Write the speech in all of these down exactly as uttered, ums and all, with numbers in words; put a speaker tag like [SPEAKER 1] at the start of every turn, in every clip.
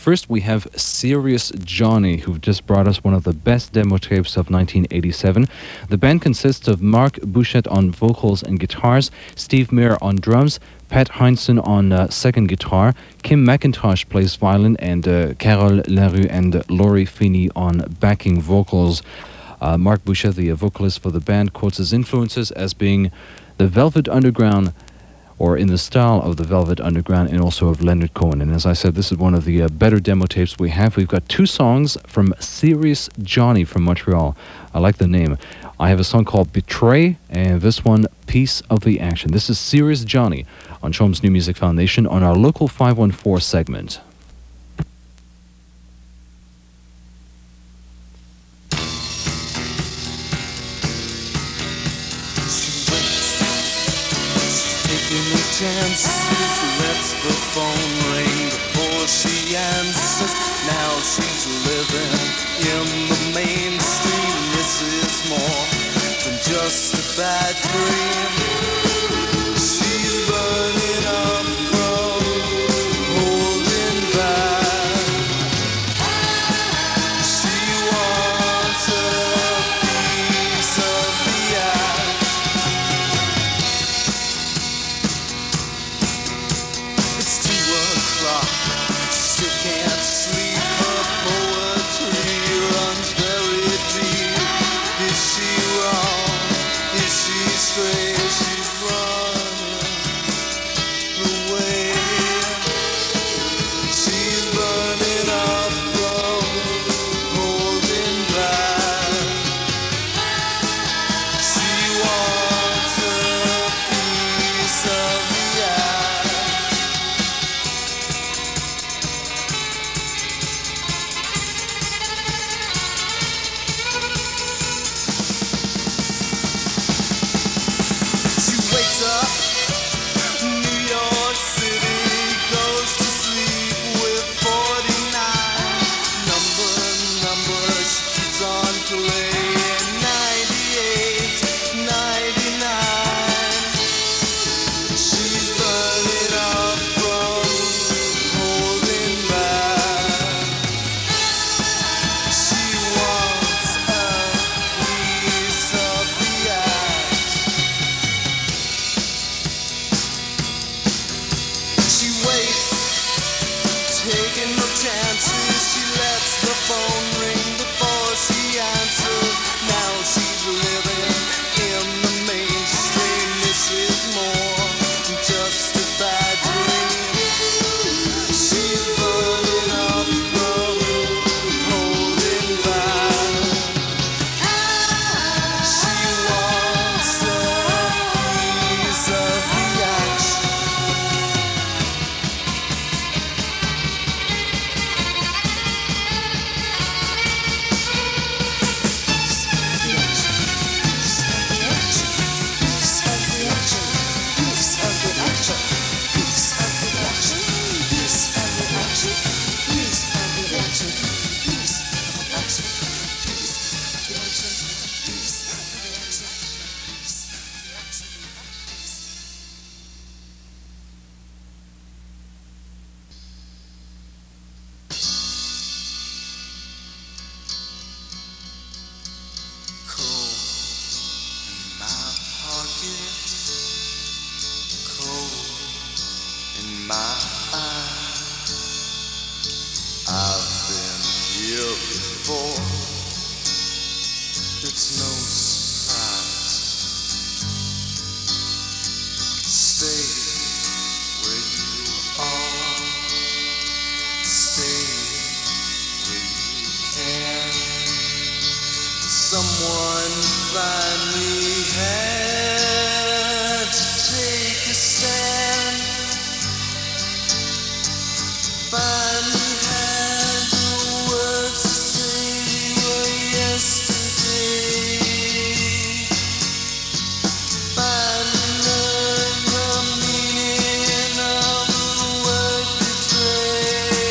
[SPEAKER 1] First, we have Serious Johnny, who just brought us one of the best demo tapes of nineteen eighty-seven. The band consists of Mark Bouchette on vocals and guitars, Steve Mayer on drums, Pat Heinzen on uh, second guitar, Kim McIntosh plays violin, and uh, Carole Larue and Laurie Feeney on backing vocals. Uh, Mark Bouchette, the uh, vocalist for the band, quotes his influences as being the Velvet Underground, or in the style of the Velvet Underground, and also of Leonard Cohen. And as I said, this is one of the uh, better demo tapes we have. We've got two songs from Serious Johnny from Montreal. I like the name. I have a song called Betray, and this one, Piece of the Action. This is Serious Johnny on Chom's New Music Foundation on our local five one four segment.
[SPEAKER 2] Chances, lets the phone ring before she answers. Now she's living in the mainstream. This is more than just a bad dream. She's burning up from holding back. She wants a piece of the act. Still can't sleep, her poetry runs very deep. Is she wrong? Is she straight? She's running away. She's burning up from holding back. She wants a piece of the act.
[SPEAKER 3] Someone finally had to take a stand. Finally had the words to say were yesterday. Finally learned the meaning of the word betray.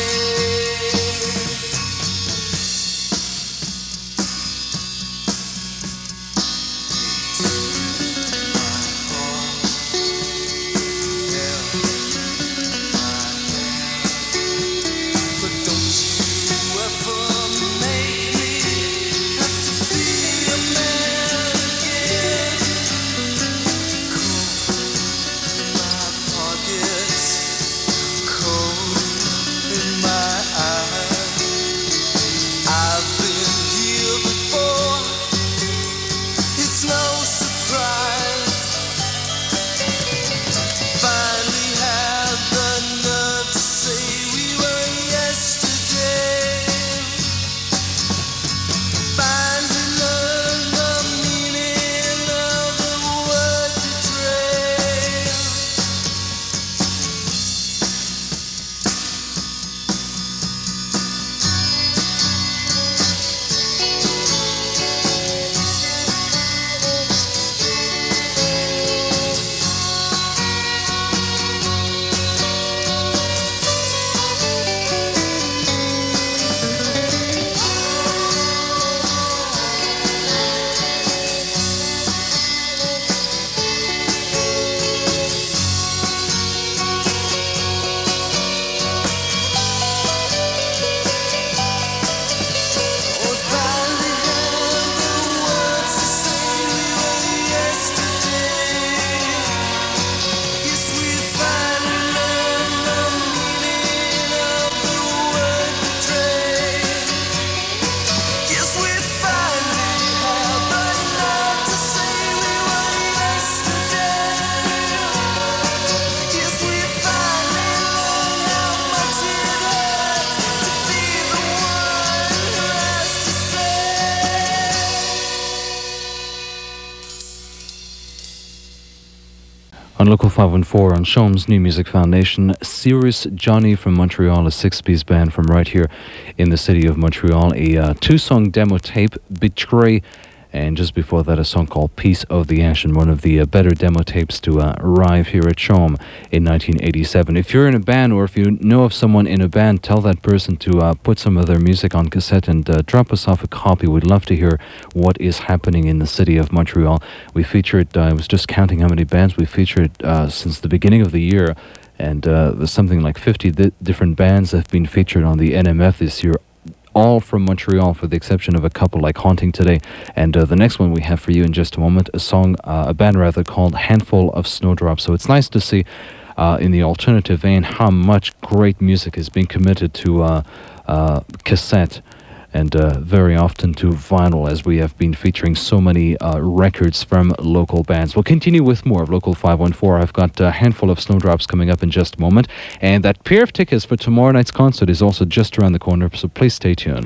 [SPEAKER 1] On Local five one four on Shom's New Music Foundation, Serious Johnny from Montreal, a six-piece band from right here in the city of Montreal, a uh, two-song demo tape, Betray, and just before that a song called Piece of the Ash, and one of the uh, better demo tapes to uh, arrive here at Shom in nineteen eighty-seven. If you're in a band, or if you know of someone in a band, tell that person to uh, put some of their music on cassette and uh, drop us off a copy. We'd love to hear what is happening in the city of Montreal. We featured, uh, I was just counting how many bands we featured uh, since the beginning of the year, and uh, there's something like fifty di- different bands have been featured on the N M F this year, all from Montreal, for the exception of a couple like Haunting Today. And uh, the next one we have for you in just a moment, a song, uh, a band rather, called Handful of Snowdrops. So it's nice to see uh, in the alternative vein how much great music is being committed to uh, uh, cassette and uh, very often to vinyl, as we have been featuring so many uh, records from local bands. We'll continue with more of Local five one four. I've got a handful of Snowdrops coming up in just a moment, and that pair of tickets for tomorrow night's concert is also just around the corner, so please stay tuned.